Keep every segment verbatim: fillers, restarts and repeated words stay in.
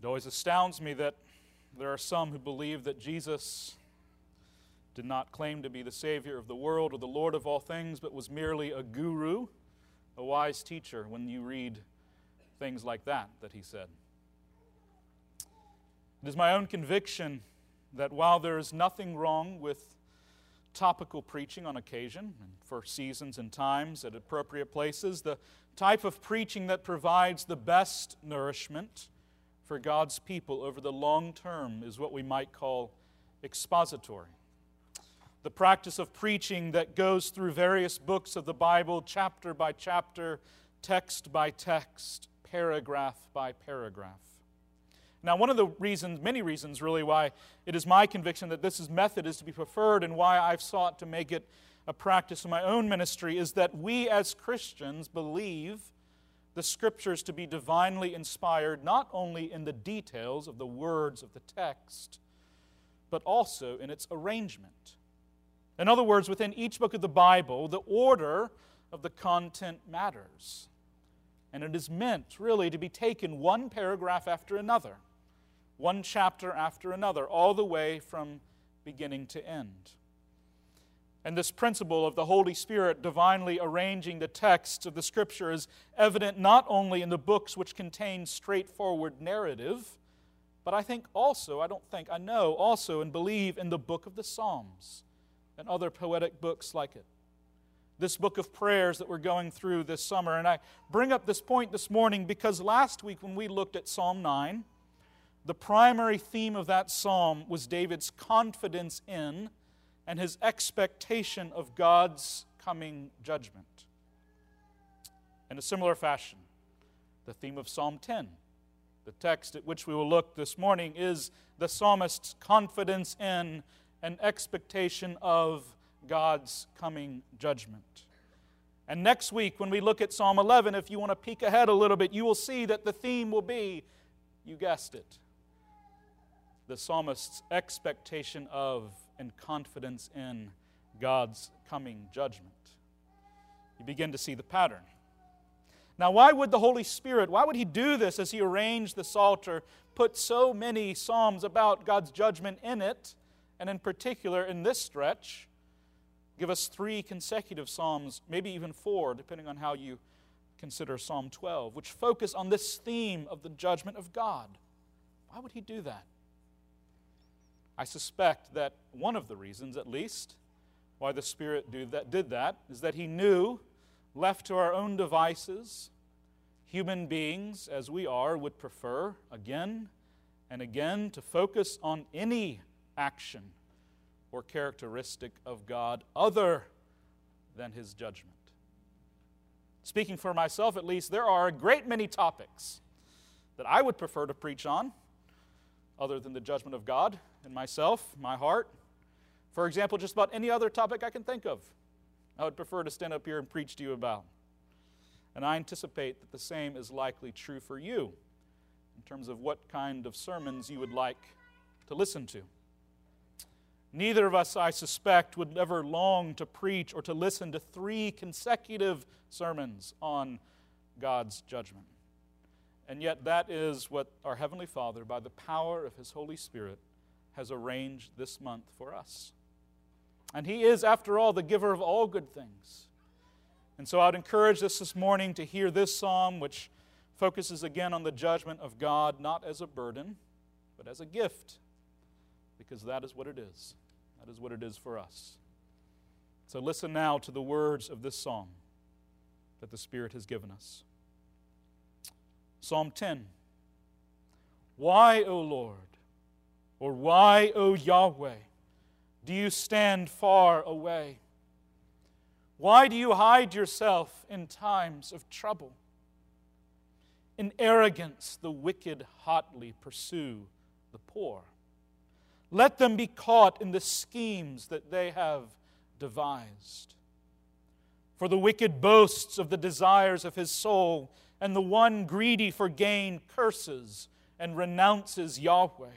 always astounds me that there are some who believe that Jesus did not claim to be the Savior of the world or the Lord of all things, but was merely a guru, a wise teacher, when you read things like that that he said. It is my own conviction that while there is nothing wrong with topical preaching on occasion, and for seasons and times at appropriate places, the type of preaching that provides the best nourishment for God's people over the long term is what we might call expository. The practice of preaching that goes through various books of the Bible, chapter by chapter, text by text, paragraph by paragraph. Now, one of the reasons, many reasons really, why it is my conviction that this is method is to be preferred and why I've sought to make it a practice in my own ministry is that we as Christians believe the Scriptures to be divinely inspired not only in the details of the words of the text, but also in its arrangement. In other words, within each book of the Bible, the order of the content matters. And it is meant, really, to be taken one paragraph after another, one chapter after another, all the way from beginning to end. And this principle of the Holy Spirit divinely arranging the texts of the Scripture is evident not only in the books which contain straightforward narrative, but I think also, I don't think, I know also and believe in the book of the Psalms and other poetic books like it. This book of prayers that we're going through this summer. And I bring up this point this morning because last week when we looked at Psalm nine, the primary theme of that psalm was David's confidence in and his expectation of God's coming judgment. In a similar fashion, the theme of Psalm ten, the text at which we will look this morning, is the psalmist's confidence in and expectation of God's coming judgment. And next week, when we look at Psalm eleven, if you want to peek ahead a little bit, you will see that the theme will be, you guessed it, the psalmist's expectation of and confidence in God's coming judgment. You begin to see the pattern. Now, why would the Holy Spirit, why would He do this as He arranged the Psalter, put so many psalms about God's judgment in it, and in particular in this stretch, give us three consecutive psalms, maybe even four, depending on how you consider Psalm twelve, which focus on this theme of the judgment of God? Why would He do that? I suspect that one of the reasons, at least, why the Spirit do that, did that is that He knew, left to our own devices, human beings, as we are, would prefer again and again to focus on any action or characteristic of God other than His judgment. Speaking for myself, at least, there are a great many topics that I would prefer to preach on other than the judgment of God in myself, my heart. For example, just about any other topic I can think of, I would prefer to stand up here and preach to you about. And I anticipate that the same is likely true for you in terms of what kind of sermons you would like to listen to. Neither of us, I suspect, would ever long to preach or to listen to three consecutive sermons on God's judgment. And yet that is what our Heavenly Father, by the power of His Holy Spirit, has arranged this month for us. And He is, after all, the giver of all good things. And so I would encourage us this morning to hear this psalm, which focuses again on the judgment of God, not as a burden, but as a gift, because that is what it is. That is what it is for us. So listen now to the words of this psalm that the Spirit has given us. Psalm ten. Why, O Lord, or why, O Yahweh, do you stand far away? Why do you hide yourself in times of trouble? In arrogance, the wicked hotly pursue the poor. Let them be caught in the schemes that they have devised. For the wicked boasts of the desires of his soul, and the one greedy for gain curses and renounces Yahweh.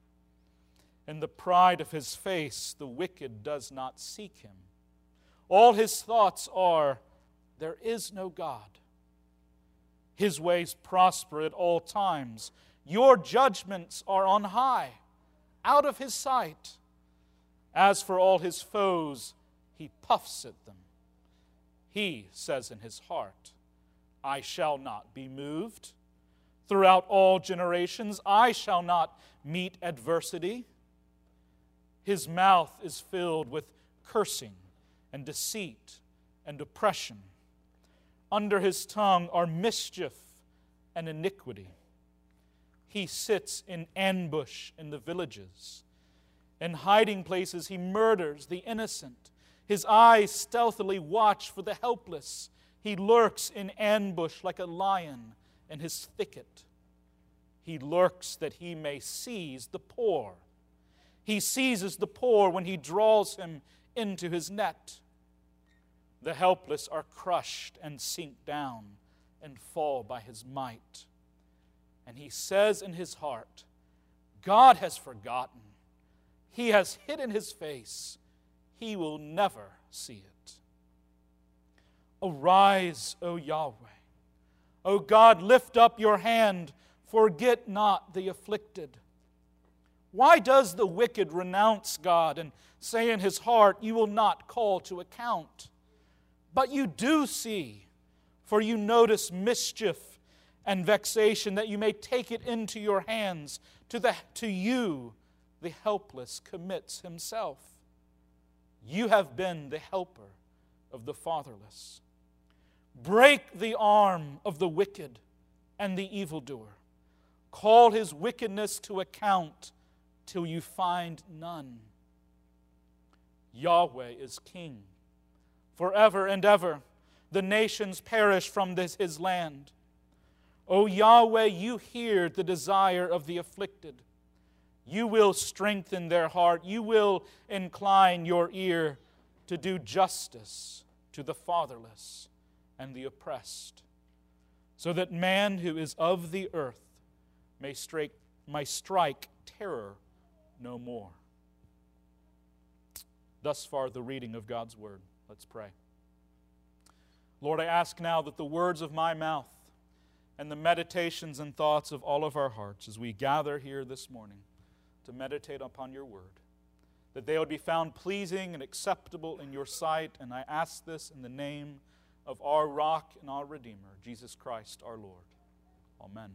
In the pride of his face, the wicked does not seek Him. All his thoughts are, there is no God. His ways prosper at all times. Your judgments are on high, out of his sight. As for all his foes, he puffs at them. He says in his heart, I shall not be moved. Throughout all generations, I shall not meet adversity. His mouth is filled with cursing and deceit and oppression. Under his tongue are mischief and iniquity. He sits in ambush in the villages. In hiding places he murders the innocent. His eyes stealthily watch for the helpless. He lurks in ambush like a lion in his thicket. He lurks that he may seize the poor. He seizes the poor when he draws him into his net. The helpless are crushed and sink down and fall by his might. And he says in his heart, God has forgotten. He has hidden his face. He will never see it. Arise, O Yahweh. O God, lift up your hand. Forget not the afflicted. Why does the wicked renounce God and say in his heart, you will not call to account? But you do see, for you notice mischief and vexation, that you may take it into your hands. To, the, to you, the helpless commits himself. You have been the helper of the fatherless. Break the arm of the wicked and the evildoer. Call his wickedness to account till you find none. Yahweh is king forever and ever. The nations perish from this his land. O Yahweh, you hear the desire of the afflicted. You will strengthen their heart. You will incline your ear to do justice to the fatherless and the oppressed, so that man who is of the earth may strike, may strike terror no more. Thus far, the reading of God's Word. Let's pray. Lord, I ask now that the words of my mouth and the meditations and thoughts of all of our hearts as we gather here this morning to meditate upon your Word, that they would be found pleasing and acceptable in your sight. And I ask this in the name of our rock and our Redeemer, Jesus Christ our Lord. Amen.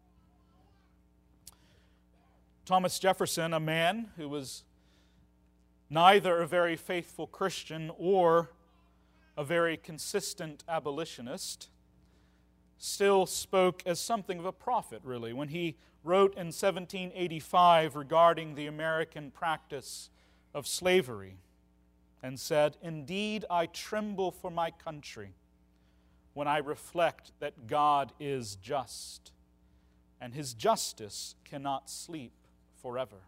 Thomas Jefferson, a man who was neither a very faithful Christian or a very consistent abolitionist, still spoke as something of a prophet, really, when he wrote in seventeen eighty-five regarding the American practice of slavery and said, "Indeed, I tremble for my country when I reflect that God is just, and His justice cannot sleep forever."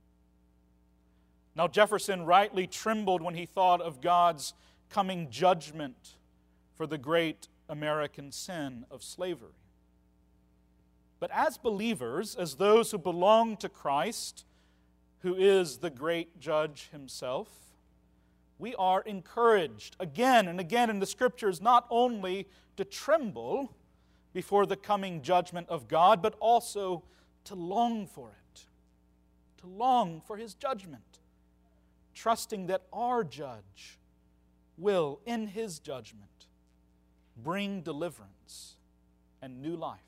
Now, Jefferson rightly trembled when he thought of God's coming judgment for the great American sin of slavery. But as believers, as those who belong to Christ, who is the great judge himself, we are encouraged again and again in the Scriptures not only to tremble before the coming judgment of God, but also to long for it, to long for His judgment, trusting that our judge will, in His judgment, bring deliverance and new life.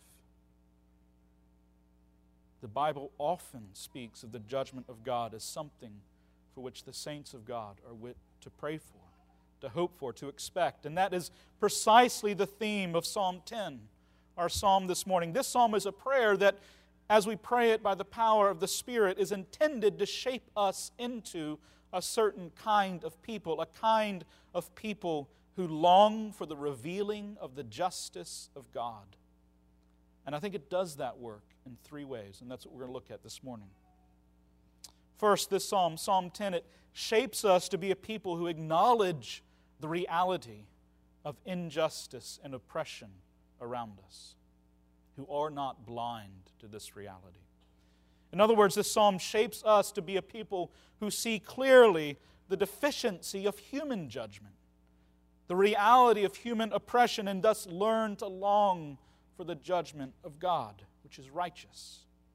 The Bible often speaks of the judgment of God as something for which the saints of God are wit to pray for, to hope for, to expect. And that is precisely the theme of Psalm ten, our psalm this morning. This psalm is a prayer that, as we pray it by the power of the Spirit, is intended to shape us into a certain kind of people, a kind of people who long for the revealing of the justice of God. And I think it does that work in three ways, and that's what we're going to look at this morning. First, this psalm, Psalm ten, it shapes us to be a people who acknowledge the reality of injustice and oppression around us, who are not blind to this reality. In other words, this psalm shapes us to be a people who see clearly the deficiency of human judgment, the reality of human oppression, and thus learn to long for the judgment of God, which is righteous.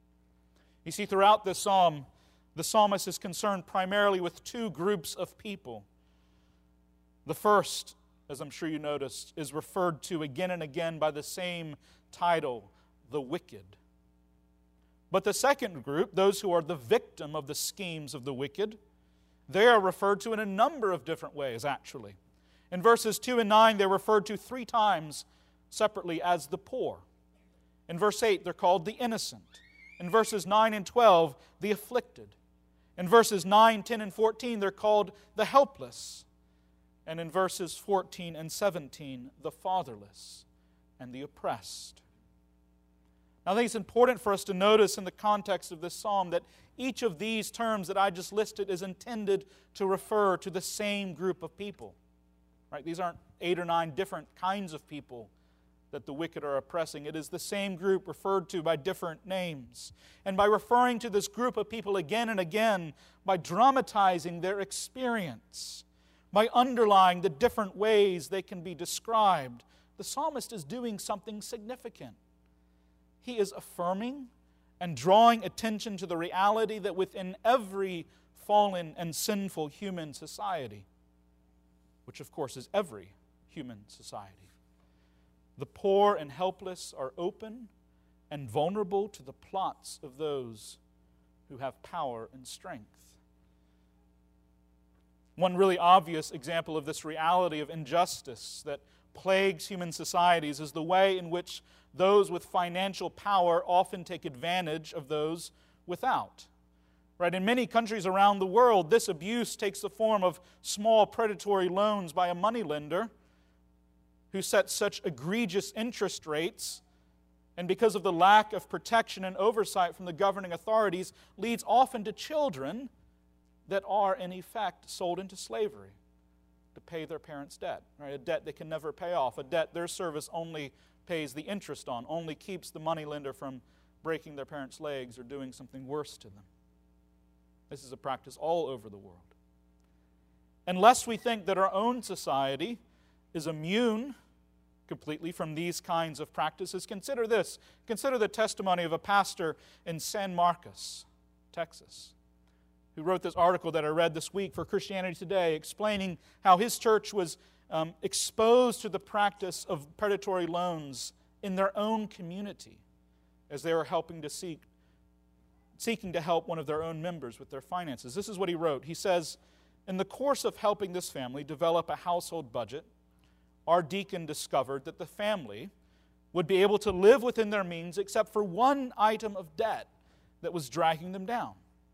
You see, throughout this psalm, the psalmist is concerned primarily with two groups of people. The first, as I'm sure you noticed, is referred to again and again by the same title, the wicked. But the second group, those who are the victim of the schemes of the wicked, they are referred to in a number of different ways, actually. In verses two and nine, they're referred to three times separately as the poor. In verse eight, they're called the innocent. In verses nine and twelve, the afflicted. In verses nine, ten, and fourteen, they're called the helpless. And in verses fourteen and seventeen, the fatherless and the oppressed. Now, I think it's important for us to notice in the context of this psalm that each of these terms that I just listed is intended to refer to the same group of people. Right? These aren't eight or nine different kinds of people that the wicked are oppressing. It is the same group referred to by different names. And by referring to this group of people again and again, by dramatizing their experience, by underlying the different ways they can be described, the psalmist is doing something significant. He is affirming and drawing attention to the reality that within every fallen and sinful human society, which of course is every human society, the poor and helpless are open and vulnerable to the plots of those who have power and strength. One really obvious example of this reality of injustice that plagues human societies is the way in which those with financial power often take advantage of those without. Right? In many countries around the world, this abuse takes the form of small predatory loans by a moneylender who sets such egregious interest rates, and because of the lack of protection and oversight from the governing authorities, leads often to children that are, in effect, sold into slavery to pay their parents' debt. Right? A debt they can never pay off, a debt their service only pays the interest on, only keeps the moneylender from breaking their parents' legs or doing something worse to them. This is a practice all over the world. Unless we think that our own society is immune completely from these kinds of practices, consider this. Consider the testimony of a pastor in San Marcos, Texas, who wrote this article that I read this week for Christianity Today, explaining how his church was um, exposed to the practice of predatory loans in their own community as they were helping to seek, seeking to help one of their own members with their finances. This is what he wrote. He says, "In the course of helping this family develop a household budget, our deacon discovered that the family would be able to live within their means except for one item of debt that was dragging them down.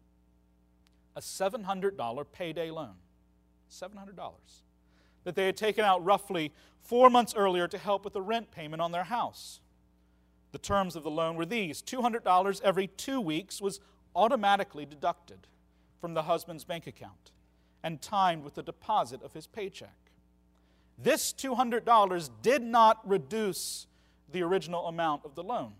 A seven hundred dollars payday loan. seven hundred dollars. That they had taken out roughly four months earlier to help with the rent payment on their house. The terms of the loan were these. two hundred dollars every two weeks was automatically deducted from the husband's bank account and timed with the deposit of his paycheck. This two hundred dollars did not reduce the original amount of the loan.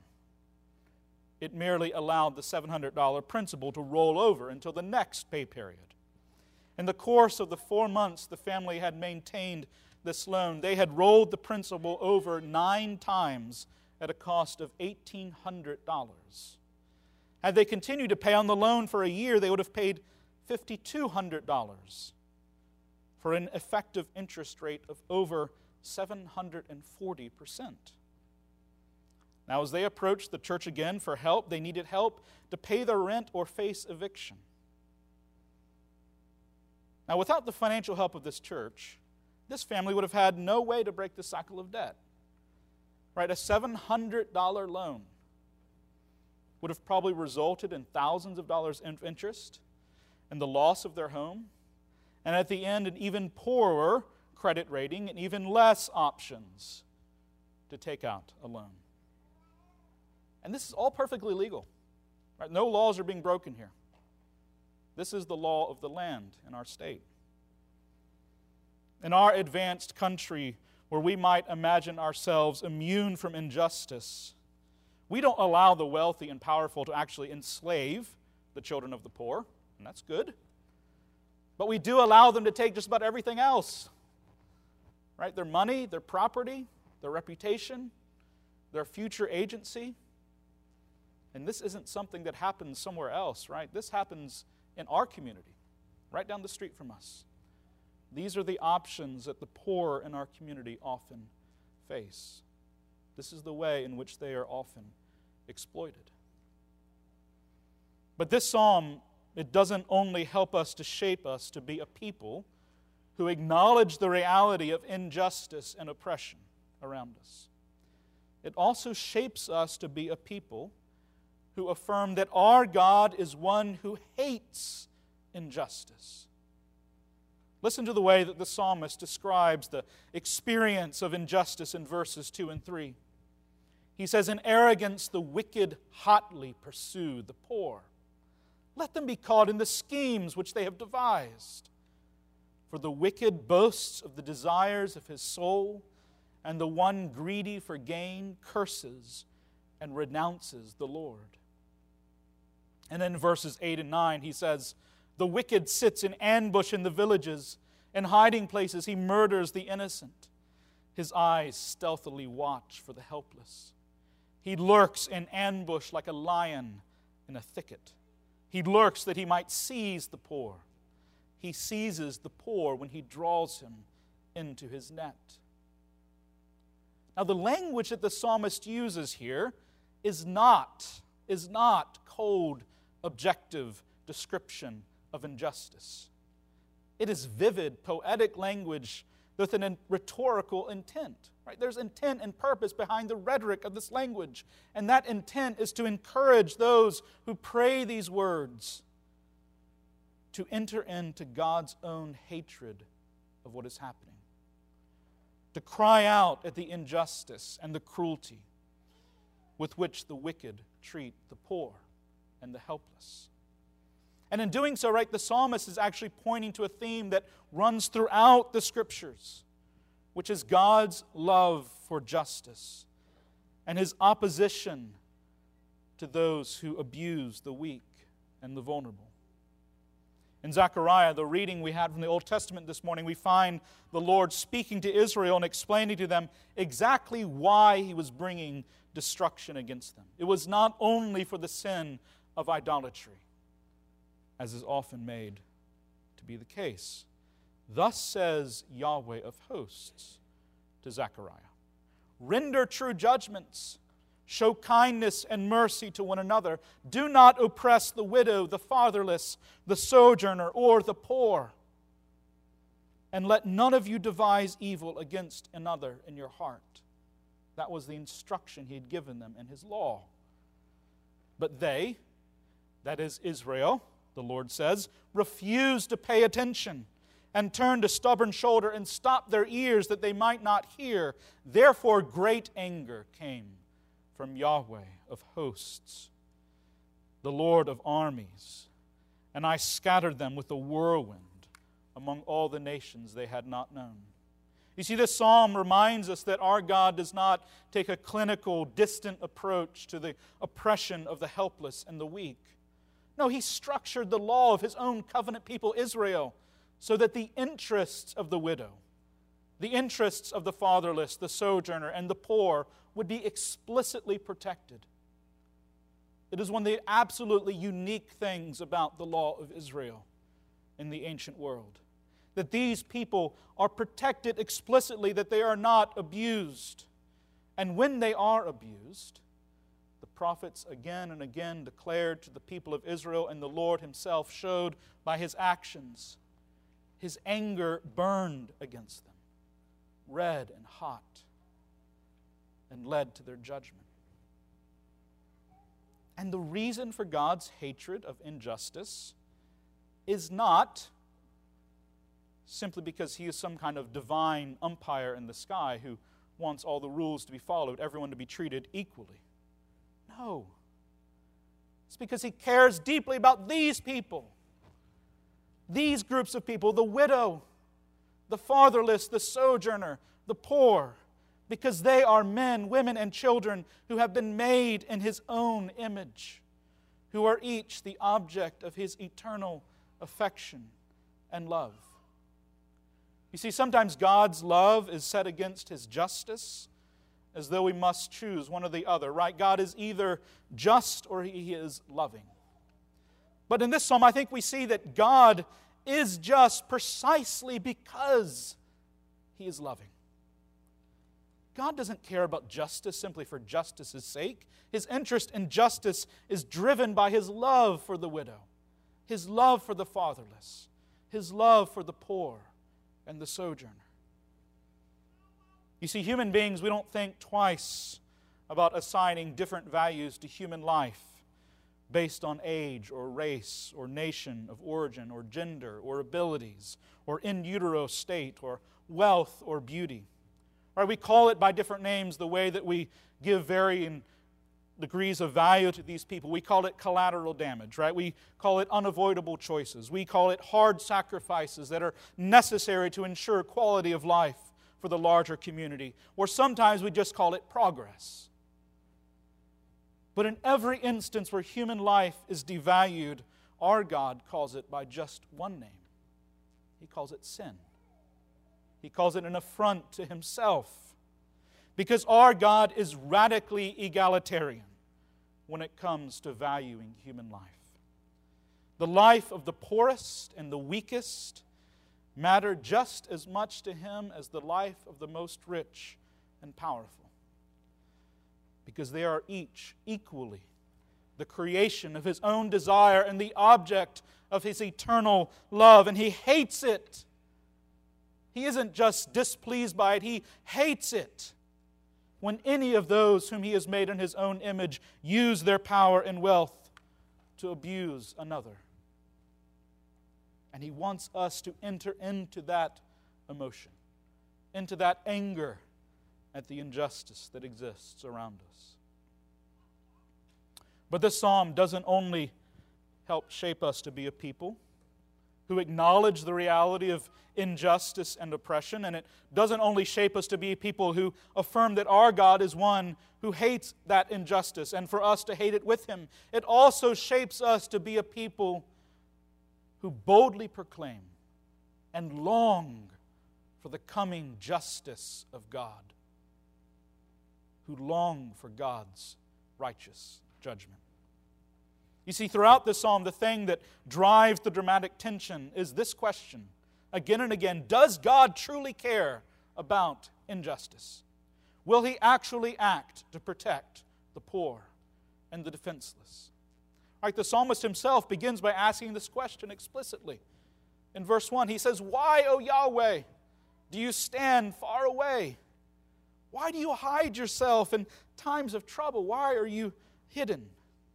It merely allowed the seven hundred dollars principal to roll over until the next pay period. In the course of the four months the family had maintained this loan, they had rolled the principal over nine times at a cost of eighteen hundred dollars. Had they continued to pay on the loan for a year, they would have paid five thousand two hundred dollars for an effective interest rate of over seven hundred forty percent. Now, as they approached the church again for help, they needed help to pay their rent or face eviction. Now, without the financial help of this church, this family would have had no way to break the cycle of debt. Right? A seven hundred dollars loan would have probably resulted in thousands of dollars in interest and the loss of their home, and at the end, an even poorer credit rating and even less options to take out a loan. And this is all perfectly legal. Right? No laws are being broken here. This is the law of the land in our state. In our advanced country, where we might imagine ourselves immune from injustice, we don't allow the wealthy and powerful to actually enslave the children of the poor, and that's good. But we do allow them to take just about everything else. Right? Their money, their property, their reputation, their future agency. And this isn't something that happens somewhere else, right? This happens in our community, right down the street from us. These are the options that the poor in our community often face. This is the way in which they are often exploited. But this psalm, it doesn't only help us to shape us to be a people who acknowledge the reality of injustice and oppression around us. It also shapes us to be a people who affirm that our God is one who hates injustice. Listen to the way that the psalmist describes the experience of injustice in verses two and three. He says, "In arrogance the wicked hotly pursue the poor. Let them be caught in the schemes which they have devised. For the wicked boasts of the desires of his soul, and the one greedy for gain curses and renounces the Lord." And then in verses eight and nine he says, "The wicked sits in ambush in the villages. In hiding places he murders the innocent. His eyes stealthily watch for the helpless. He lurks in ambush like a lion in a thicket. He lurks that he might seize the poor. He seizes the poor when he draws him into his net." Now the language that the psalmist uses here is not, is not cold, objective description of injustice. It is vivid, poetic language with a rhetorical intent. Right? There's intent and purpose behind the rhetoric of this language. And that intent is to encourage those who pray these words to enter into God's own hatred of what is happening. To cry out at the injustice and the cruelty with which the wicked treat the poor and the helpless. And in doing so, right, the psalmist is actually pointing to a theme that runs throughout the Scriptures, which is God's love for justice and His opposition to those who abuse the weak and the vulnerable. In Zechariah, the reading we had from the Old Testament this morning, we find the Lord speaking to Israel and explaining to them exactly why He was bringing destruction against them. It was not only for the sin of idolatry, as is often made to be the case. Thus says Yahweh of hosts to Zechariah, "Render true judgments, show kindness and mercy to one another. Do not oppress the widow, the fatherless, the sojourner, or the poor. And let none of you devise evil against another in your heart." That was the instruction He had given them in His law. But they, that is Israel, the Lord says, refused to pay attention and turned a stubborn shoulder and stopped their ears that they might not hear. Therefore great anger came from Yahweh of hosts, the Lord of armies, and I scattered them with a whirlwind among all the nations they had not known. You see, this psalm reminds us that our God does not take a clinical, distant approach to the oppression of the helpless and the weak. No, He structured the law of His own covenant people, Israel, so that the interests of the widow, the interests of the fatherless, the sojourner, and the poor would be explicitly protected. It is one of the absolutely unique things about the law of Israel in the ancient world, that these people are protected explicitly, that they are not abused. And when they are abused, the prophets again and again declared to the people of Israel, and the Lord Himself showed by His actions, His anger burned against them, red and hot, and led to their judgment. And the reason for God's hatred of injustice is not simply because He is some kind of divine umpire in the sky who wants all the rules to be followed, everyone to be treated equally. No. It's because He cares deeply about these people, these groups of people, the widow, the fatherless, the sojourner, the poor, because they are men, women, and children who have been made in His own image, who are each the object of His eternal affection and love. You see, sometimes God's love is set against His justice, as though we must choose one or the other, right? God is either just or He is loving. But in this psalm, I think we see that God is just precisely because He is loving. God doesn't care about justice simply for justice's sake. His interest in justice is driven by His love for the widow, His love for the fatherless, His love for the poor and the sojourner. You see, human beings, we don't think twice about assigning different values to human life based on age or race or nation of origin or gender or abilities or in utero state or wealth or beauty. Right? We call it by different names the way that we give varying degrees of value to these people. We call it collateral damage, right? We call it unavoidable choices. We call it hard sacrifices that are necessary to ensure quality of life for the larger community. Or sometimes we just call it progress. But in every instance where human life is devalued, our God calls it by just one name. He calls it sin. He calls it an affront to Himself. Because our God is radically egalitarian when it comes to valuing human life. The life of the poorest and the weakest matter just as much to Him as the life of the most rich and powerful. Because they are each equally the creation of His own desire and the object of His eternal love. And He hates it. He isn't just displeased by it, He hates it when any of those whom He has made in His own image use their power and wealth to abuse another. And He wants us to enter into that emotion, into that anger at the injustice that exists around us. But this psalm doesn't only help shape us to be a people who acknowledge the reality of injustice and oppression, and it doesn't only shape us to be people who affirm that our God is one who hates that injustice and for us to hate it with Him. It also shapes us to be a people who boldly proclaim and long for the coming justice of God, who long for God's righteous judgment. You see, throughout this psalm, the thing that drives the dramatic tension is this question, again and again: does God truly care about injustice? Will He actually act to protect the poor and the defenseless? Right, the psalmist himself begins by asking this question explicitly. In verse one, he says, "Why, O Yahweh, do you stand far away? Why do you hide yourself in times of trouble? Why are you hidden?"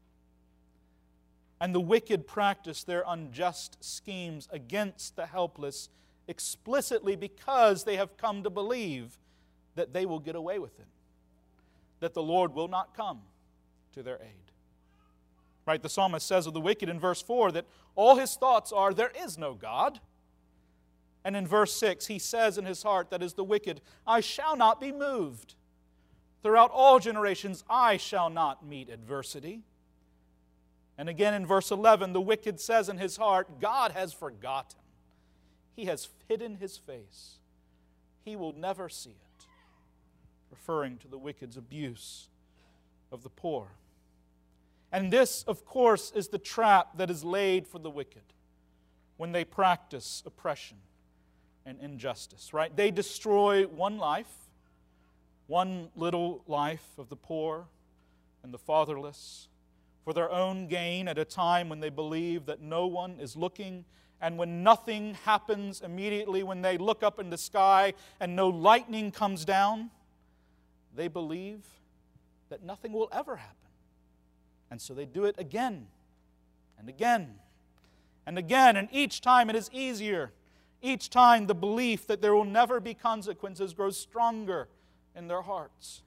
And the wicked practice their unjust schemes against the helpless explicitly because they have come to believe that they will get away with it, that the Lord will not come to their aid. Right, the psalmist says of the wicked in verse four that all his thoughts are, there is no God. And in verse six, he says in his heart, that is the wicked, I shall not be moved. Throughout all generations, I shall not meet adversity. And again in verse eleven, the wicked says in his heart, God has forgotten. He has hidden His face. He will never see it. Referring to the wicked's abuse of the poor. And this, of course, is the trap that is laid for the wicked when they practice oppression and injustice, right? They destroy one life, one little life of the poor and the fatherless, for their own gain at a time when they believe that no one is looking, and when nothing happens immediately, when they look up in the sky and no lightning comes down, they believe that nothing will ever happen. And so they do it again and again and again, and each time it is easier. Each time the belief that there will never be consequences grows stronger in their hearts.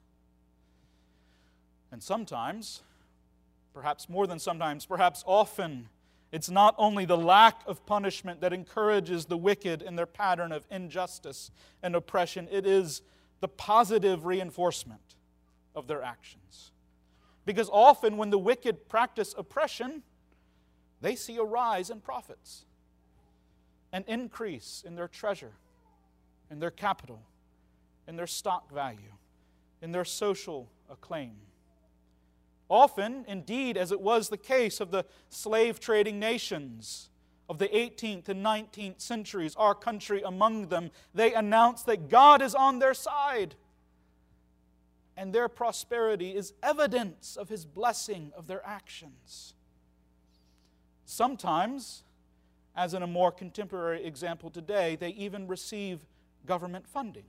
And sometimes, perhaps more than sometimes, perhaps often, it's not only the lack of punishment that encourages the wicked in their pattern of injustice and oppression, it is the positive reinforcement of their actions. Because often when the wicked practice oppression, they see a rise in profits, an increase in their treasure, in their capital, in their stock value, in their social acclaim. Often, indeed, as it was the case of the slave-trading nations of the eighteenth and nineteenth centuries, our country among them, they announced that God is on their side. And their prosperity is evidence of His blessing of their actions. Sometimes, as in a more contemporary example today, they even receive government funding.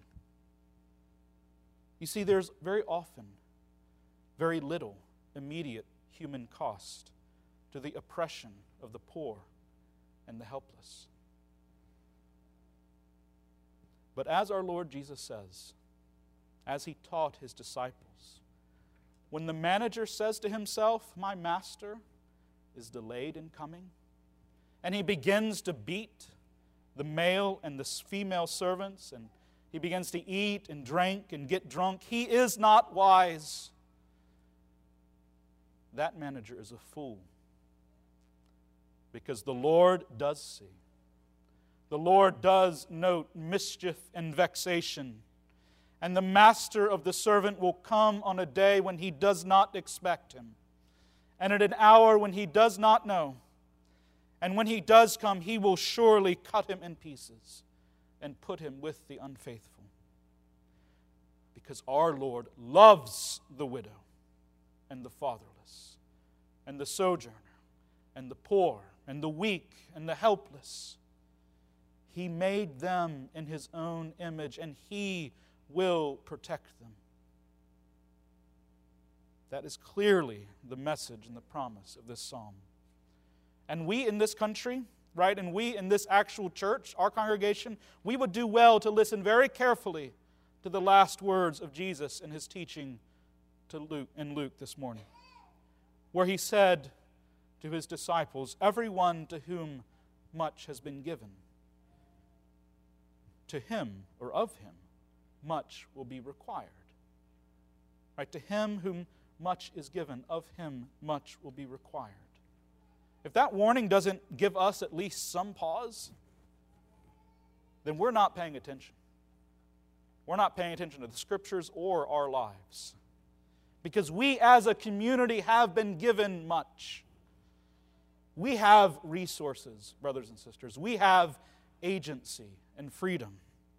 You see, there's very often very little immediate human cost to the oppression of the poor and the helpless. But as our Lord Jesus says, as He taught His disciples, when the manager says to himself, "My master is delayed in coming," and he begins to beat the male and the female servants, and he begins to eat and drink and get drunk, he is not wise. That manager is a fool. Because the Lord does see. The Lord does note mischief and vexation. And the master of the servant will come on a day when he does not expect him, and at an hour when he does not know. And when he does come, he will surely cut him in pieces and put him with the unfaithful. Because our Lord loves the widow and the fatherless and the sojourner and the poor and the weak and the helpless. He made them in His own image, and He will protect them. That is clearly the message and the promise of this psalm. And we in this country, right, and we in this actual church, our congregation, we would do well to listen very carefully to the last words of Jesus in His teaching to Luke in Luke this morning, where He said to His disciples, "Everyone to whom much has been given, to him or of him much will be required." Right? To him whom much is given, of him much will be required. If that warning doesn't give us at least some pause, then we're not paying attention. We're not paying attention to the Scriptures or our lives. Because we as a community have been given much. We have resources, brothers and sisters. We have agency and freedom.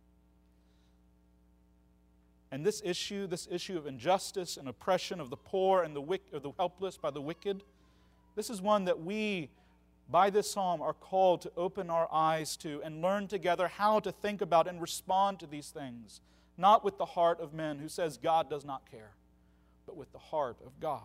And this issue, this issue of injustice and oppression of the poor and the wick, or the helpless by the wicked, this is one that we, by this psalm, are called to open our eyes to and learn together how to think about and respond to these things. Not with the heart of men who says God does not care, but with the heart of God.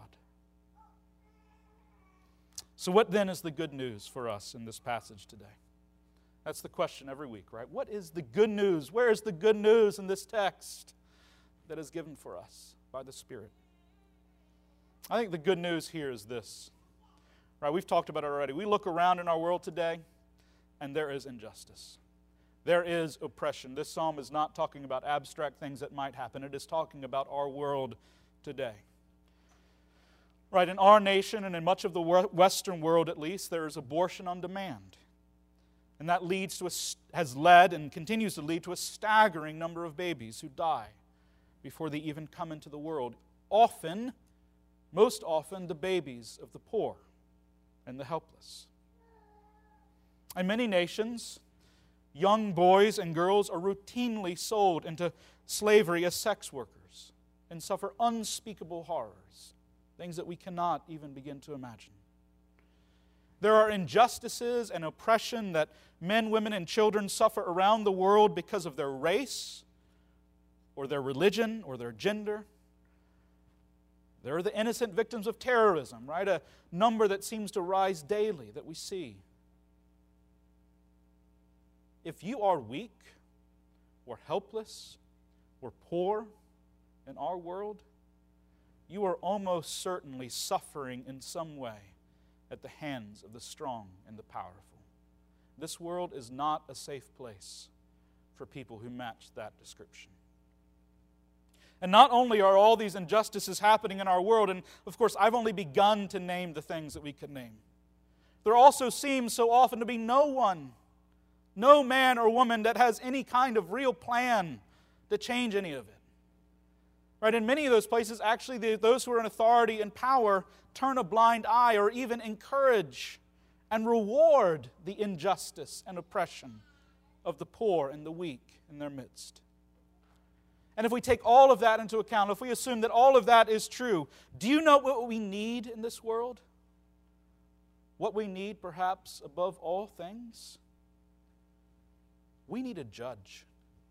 So what then is the good news for us in this passage today? That's the question every week, right? What is the good news? Where is the good news in this text that is given for us by the Spirit? I think the good news here is this. Right, we've talked about it already. We look around in our world today, and there is injustice. There is oppression. This psalm is not talking about abstract things that might happen. It is talking about our world today. Right, in our nation and in much of the Western world at least, there is abortion on demand. And that leads to a, has led and continues to lead to a staggering number of babies who die before they even come into the world. Often, most often, the babies of the poor and the helpless. In many nations, young boys and girls are routinely sold into slavery as sex workers and suffer unspeakable horrors, things that we cannot even begin to imagine. There are injustices and oppression that men, women, and children suffer around the world because of their race or their religion or their gender. There are the innocent victims of terrorism, right? A number that seems to rise daily that we see. If you are weak or helpless or poor in our world, you are almost certainly suffering in some way at the hands of the strong and the powerful. This world is not a safe place for people who match that description. And not only are all these injustices happening in our world, and of course I've only begun to name the things that we could name, there also seems so often to be no one, no man or woman that has any kind of real plan to change any of it. Right? In many of those places, actually, the, those who are in authority and power turn a blind eye or even encourage and reward the injustice and oppression of the poor and the weak in their midst. And if we take all of that into account, if we assume that all of that is true, do you know what we need in this world? What we need, perhaps, above all things? We need a judge.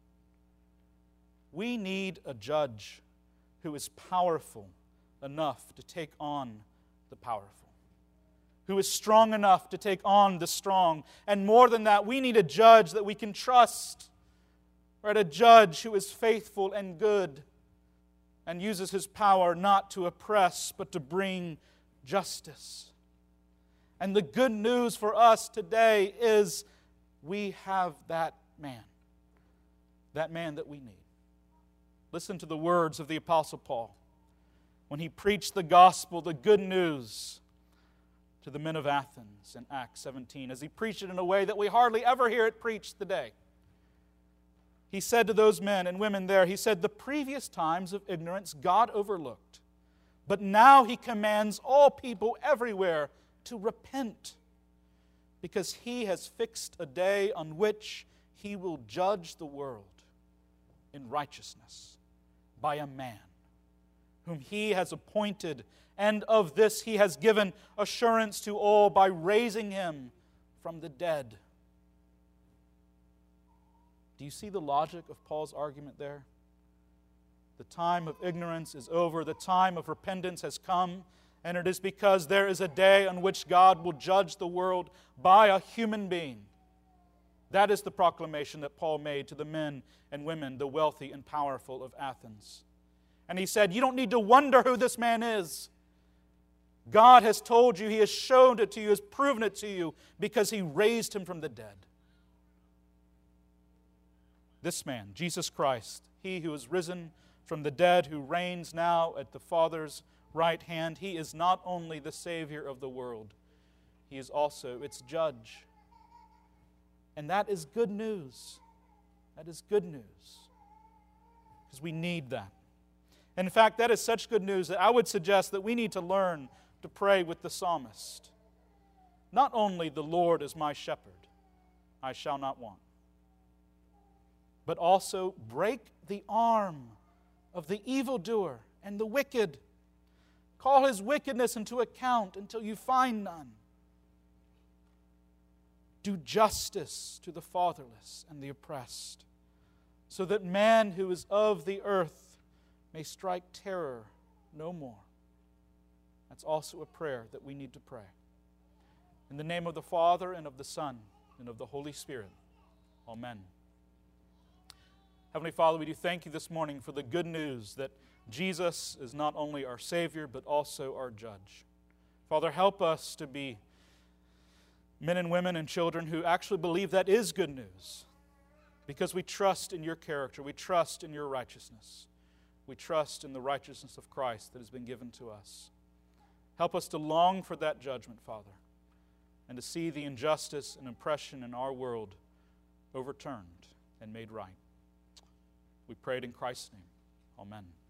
We need a judge who is powerful enough to take on the powerful, who is strong enough to take on the strong. And more than that, we need a judge that we can trust, right? A judge who is faithful and good and uses his power not to oppress but to bring justice. And the good news for us today is we have that man, that man that we need. Listen to the words of the Apostle Paul when he preached the gospel, the good news, to the men of Athens in Acts seventeen, as he preached it in a way that we hardly ever hear it preached today. He said to those men and women there, he said, "The previous times of ignorance God overlooked, but now He commands all people everywhere to repent, because He has fixed a day on which He will judge the world in righteousness by a man whom He has appointed, and of this He has given assurance to all by raising Him from the dead." Do you see the logic of Paul's argument there? The time of ignorance is over. The time of repentance has come. And it is because there is a day on which God will judge the world by a human being. That is the proclamation that Paul made to the men and women, the wealthy and powerful of Athens. And he said, you don't need to wonder who this man is. God has told you, He has shown it to you, He has proven it to you, because He raised Him from the dead. This man, Jesus Christ, He who is risen from the dead, who reigns now at the Father's right hand, He is not only the Savior of the world, He is also its judge. And that is good news. That is good news. Because we need that. And in fact, that is such good news that I would suggest that we need to learn to pray with the psalmist. Not only the Lord is my shepherd, I shall not want, but also break the arm of the evildoer and the wicked. Call his wickedness into account until you find none. Do justice to the fatherless and the oppressed, so that man who is of the earth may strike terror no more. That's also a prayer that we need to pray. In the name of the Father, and of the Son, and of the Holy Spirit. Amen. Heavenly Father, we do thank You this morning for the good news that Jesus is not only our Savior, but also our judge. Father, help us to be men and women and children who actually believe that is good news, because we trust in Your character, we trust in Your righteousness, we trust in the righteousness of Christ that has been given to us. Help us to long for that judgment, Father, and to see the injustice and oppression in our world overturned and made right. We pray it in Christ's name. Amen.